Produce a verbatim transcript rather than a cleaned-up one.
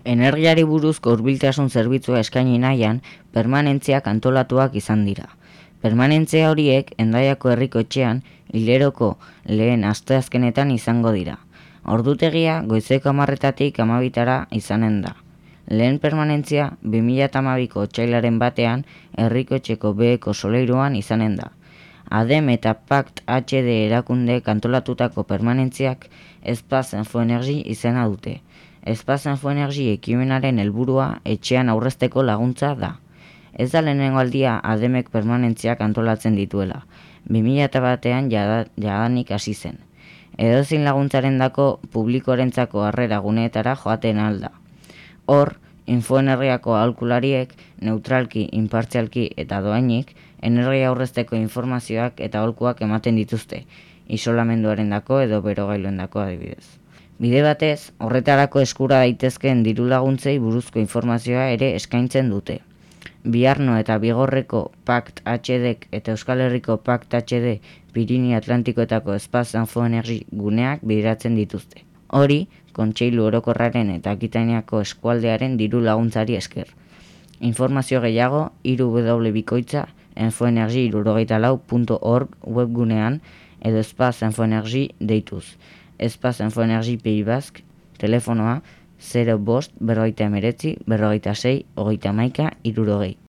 Energiari buruzko hurbiltasun zerbitzua eskaini nahian, permanentziak antolatuak izan dira. Permanentzia horiek Hendaiako herriko etxean hileroko lehen asteazkenetan izango dira. Ordutegia goizeko hamarretatik hamabitara izanen da. Lehen permanentzia bi mila hamabiko otsailaren batean herriko etxeko beheko solairuan izanen da. ADEM eta Pact H D erakundeek antolatutako permanentziak Espaz Infoenergi izena dute. Espaz Infoenergi ekimenaren helburua etxean aurrezteko laguntza da. Ez da lehenengo aldia ADEMek permanentziak antolatzen dituela. bi mila batean jada, jadanik hasi zen. Edozein laguntzarendako publikoarentzako harrera guneetara joaten alda. Hor, Infoenergiako aholkulariek neutralki, inpartzialki eta doainik energia aurrezteko informazioak eta aholkuak ematen dituzte, isolamenduarendako edo berogailuendako adibidez. Bide batez, horretarako eskura daitezkeen diru laguntzei buruzko informazioa ere eskaintzen dute. Biarno eta Bigorreko Pact H Dek eta Euskal Herriko Pact H D Pirinio Atlantikoetako Espaz Infoenergi guneak bideratzen dituzte. Hori, Kontseilu Orokorraren eta Akitaniako eskualdearen diru laguntzari esker. Informazio gehiago, hiru w bikoitza infoenergi hirurogeita lau puntu org webgunean edo Espaz Infoenergi deituz. Espaz Infoenergi Pays Basque, telefonoa zero bost berrogeita hemeretzi berrogeita sei hogeita hamaika hirurogei.